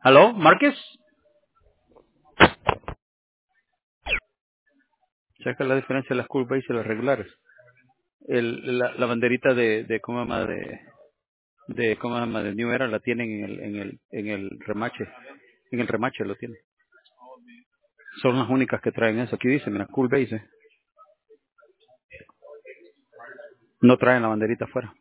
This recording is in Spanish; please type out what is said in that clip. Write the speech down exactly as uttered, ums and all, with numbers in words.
¿Aló, Márquez? Checa la diferencia de las Cool Base y las regulares. El, la, la banderita de, de cómo se llama de, de cómo se llama de New Era la tienen en el, en el, en el remache, en el remache lo tienen. Son las únicas que traen eso. Aquí dice, mira, Cool Base. eh. No traen la banderita afuera.